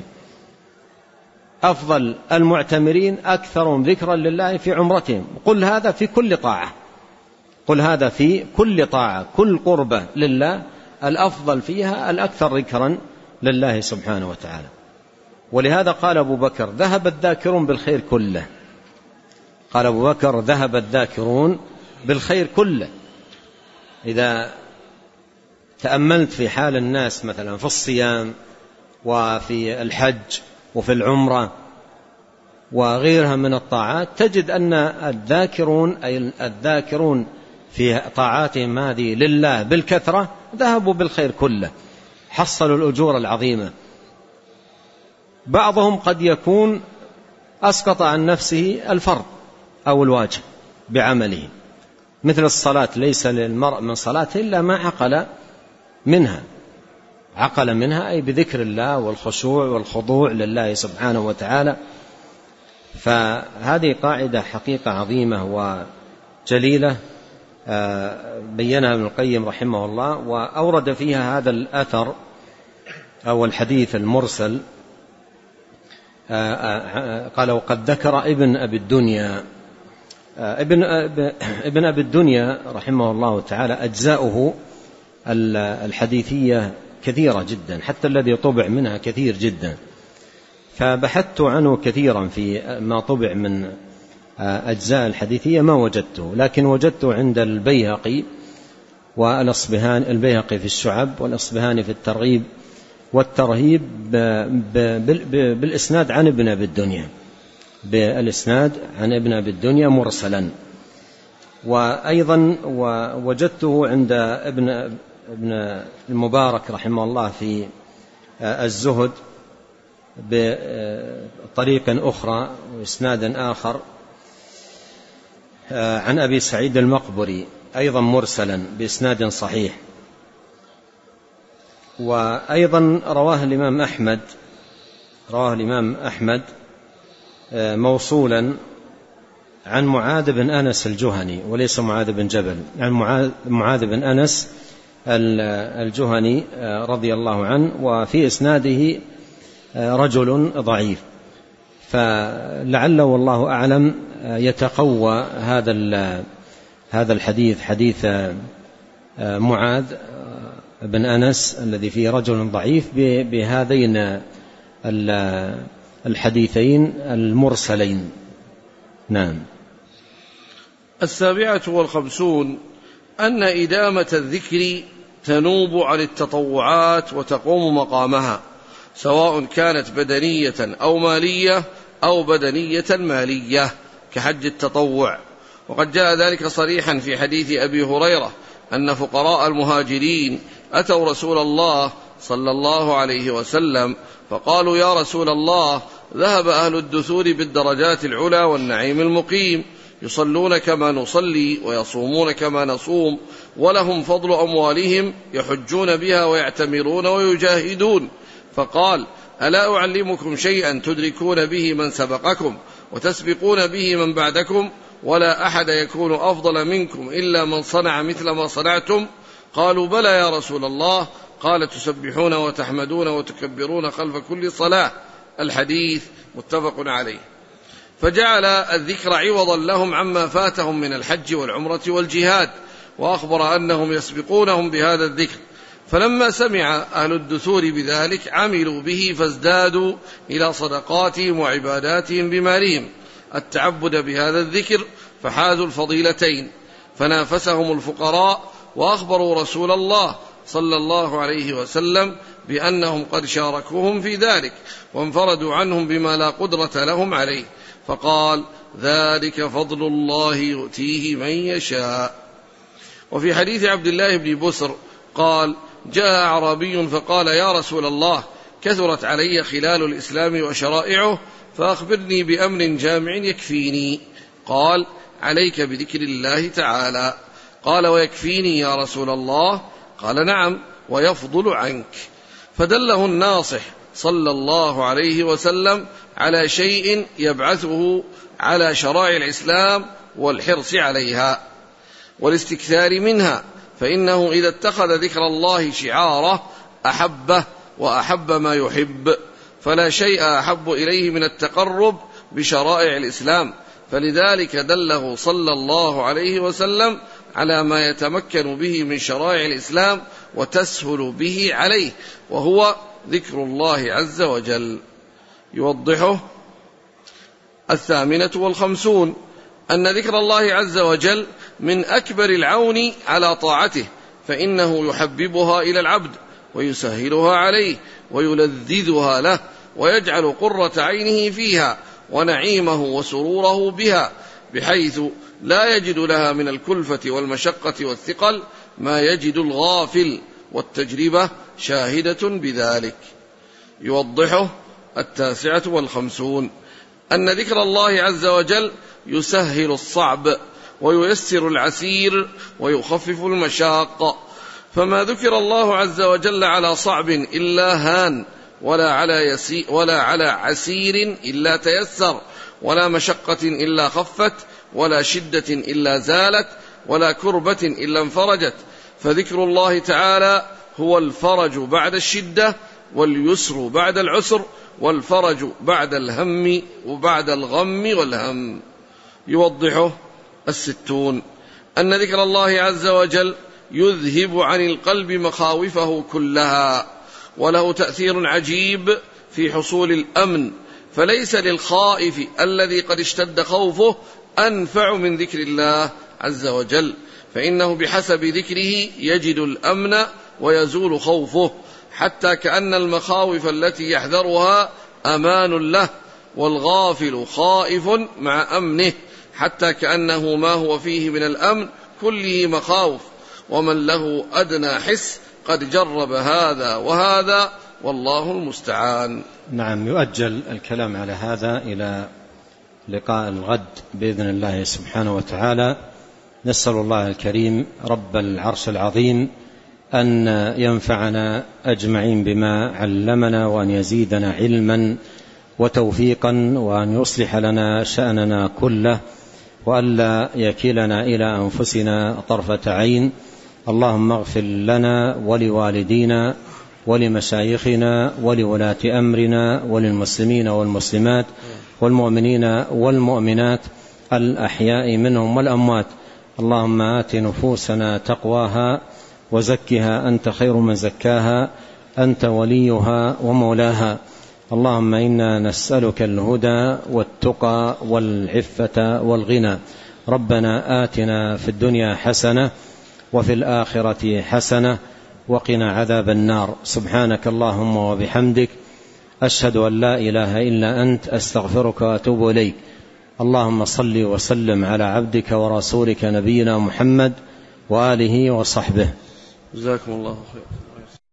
أفضل المعتمرين أكثرهم ذكرا لله في عمرتهم. قل هذا في كل طاعة، قل هذا في كل طاعة، كل قربة لله الأفضل فيها الأكثر ذكرا لله سبحانه وتعالى. ولهذا قال أبو بكر: ذهب الذاكرون بالخير كله. قال أبو بكر: ذهب الذاكرون بالخير كله. إذا تأملت في حال الناس مثلا في الصيام وفي الحج وفي العمرة وغيرها من الطاعات، تجد أن الذاكرون أي الذاكرون في طاعاتهم هذه لله بالكثرة ذهبوا بالخير كله، حصلوا الأجور العظيمة. بعضهم قد يكون أسقط عن نفسه الفرض أو الواجب بعمله، مثل الصلاة، ليس للمرء من صلاة إلا ما عقل منها، عقل منها أي بذكر الله والخشوع والخضوع لله سبحانه وتعالى. فهذه قاعدة حقيقة عظيمة وجليلة بينها ابن القيم رحمه الله، وأورد فيها هذا الأثر أو الحديث المرسل. قال: وقد ذكر ابن أبي الدنيا، ابن ابن أبي الدنيا رحمه الله تعالى أجزاؤه الحديثية كثيرة جدا، حتى الذي طبع منها كثير جدا، فبحثت عنه كثيرا في ما طبع من أجزاء الحديثية ما وجدته، لكن وجدته عند البيهقي والأصبهان، البيهقي في الشعب والأصبهاني في الترغيب والترهيب بالإسناد عن ابن أبي الدنيا، بالإسناد عن ابن أبي الدنيا مرسلا. وأيضا وجدته عند ابن ابن المبارك رحمه الله في الزهد بطريق أخرى وإسناد آخر عن أبي سعيد المقبري أيضا مرسلا بإسناد صحيح. وأيضا رواه الإمام أحمد رواه الإمام أحمد موصولا عن معاذ بن أنس الجهني، وليس معاذ بن جبل، عن معاذ بن أنس الجهني رضي الله عنه، وفي إسناده رجل ضعيف، فلعله والله أعلم يتقوى هذا هذا الحديث، حديث معاذ بن أنس الذي فيه رجل ضعيف، بهذين الحديثين المرسلين. نعم. السابعة والخمسون أن إدامة الذكر تنوب عن التطوعات وتقوم مقامها، سواء كانت بدنية أو مالية أو بدنية مالية كحج التطوع. وقد جاء ذلك صريحا في حديث أبي هريرة أن فقراء المهاجرين أتوا رسول الله صلى الله عليه وسلم فقالوا: يا رسول الله، ذهب أهل الدثور بالدرجات العلى والنعيم المقيم، يصلون كما نصلي ويصومون كما نصوم، ولهم فضل أموالهم يحجون بها ويعتمرون ويجاهدون. فقال: ألا أعلمكم شيئا تدركون به من سبقكم وتسبقون به من بعدكم، ولا أحد يكون أفضل منكم إلا من صنع مثل ما صنعتم؟ قالوا: بلى يا رسول الله. قال: تسبحون وتحمدون وتكبرون خلف كل صلاة. الحديث متفق عليه. فجعل الذكر عوضا لهم عما فاتهم من الحج والعمرة والجهاد، وأخبر أنهم يسبقونهم بهذا الذكر. فلما سمع أهل الدثور بذلك عملوا به، فازدادوا إلى صدقاتهم وعباداتهم بمالهم التعبد بهذا الذكر، فحازوا الفضيلتين. فنافسهم الفقراء وأخبروا رسول الله صلى الله عليه وسلم بأنهم قد شاركوهم في ذلك وانفردوا عنهم بما لا قدرة لهم عليه، فقال: ذلك فضل الله يؤتيه من يشاء. وفي حديث عبد الله بن بسر قال: جاء أعرابي فقال: يا رسول الله، كثرت علي خلال الإسلام وشرائعه، فأخبرني بأمر جامع يكفيني. قال: عليك بذكر الله تعالى. قال: ويكفيني يا رسول الله؟ قال: نعم، ويفضل عنك. فدله الناصح صلى الله عليه وسلم على شيء يبعثه على شرائع الإسلام والحرص عليها والاستكثار منها، فإنه إذا اتخذ ذكر الله شعاره أحبه وأحب ما يحب، فلا شيء أحب إليه من التقرب بشرائع الإسلام، فلذلك دله صلى الله عليه وسلم على ما يتمكن به من شرائع الإسلام وتسهل به عليه، وهو ذكر الله عز وجل. يوضحه. الثامنة والخمسون أن ذكر الله عز وجل من أكبر العون على طاعته، فإنه يحببها إلى العبد ويسهلها عليه ويلذذها له ويجعل قرة عينه فيها ونعيمه وسروره بها، بحيث لا يجد لها من الكلفة والمشقة والثقل ما يجد الغافل، والتجربة شاهدة بذلك. يوضحه. التاسعة والخمسون أن ذكر الله عز وجل يسهل الصعب وييسر العسير ويخفف المشاق، فما ذكر الله عز وجل على صعب إلا هان، ولا على, يسي ولا على عسير إلا تيسر، ولا مشقة إلا خفت، ولا شدة إلا زالت، ولا كربة إلا انفرجت. فذكر الله تعالى هو الفرج بعد الشدة، واليسر بعد العسر، والفرج بعد الهم وبعد الغم والهم. يوضحه. الستون أن ذكر الله عز وجل يذهب عن القلب مخاوفه كلها، وله تأثير عجيب في حصول الأمن، فليس للخائف الذي قد اشتد خوفه أنفع من ذكر الله عز وجل، فإنه بحسب ذكره يجد الأمن ويزول خوفه، حتى كأن المخاوف التي يحذرها أمان له، والغافل خائف مع أمنه، حتى كأنه ما هو فيه من الأمن كله مخاوف، ومن له أدنى حس قد جرب هذا وهذا، والله المستعان. نعم. يؤجل الكلام على هذا إلى لقاء الغد بإذن الله سبحانه وتعالى. نسأل الله الكريم رب العرش العظيم أن ينفعنا أجمعين بما علمنا، وأن يزيدنا علما وتوفيقا، وأن يصلح لنا شأننا كله، وألا يكلنا إلى أنفسنا طرفة عين. اللهم اغفر لنا ولوالدينا ولمشايخنا ولولاة أمرنا وللمسلمين والمسلمات والمؤمنين والمؤمنات الأحياء منهم والأموات. اللهم آت نفوسنا تقواها وزكها أنت خير من زكاها، أنت وليها ومولاها. اللهم إنا نسألك الهدى والتقى والعفة والغنى. ربنا آتنا في الدنيا حسنة وفي الآخرة حسنة وقنا عذاب النار. سبحانك اللهم وبحمدك، أشهد أن لا إله إلا أنت، أستغفرك وأتوب إليك. اللهم صل وسلم على عبدك ورسولك نبينا محمد وآله وصحبه. جزاكم الله خير.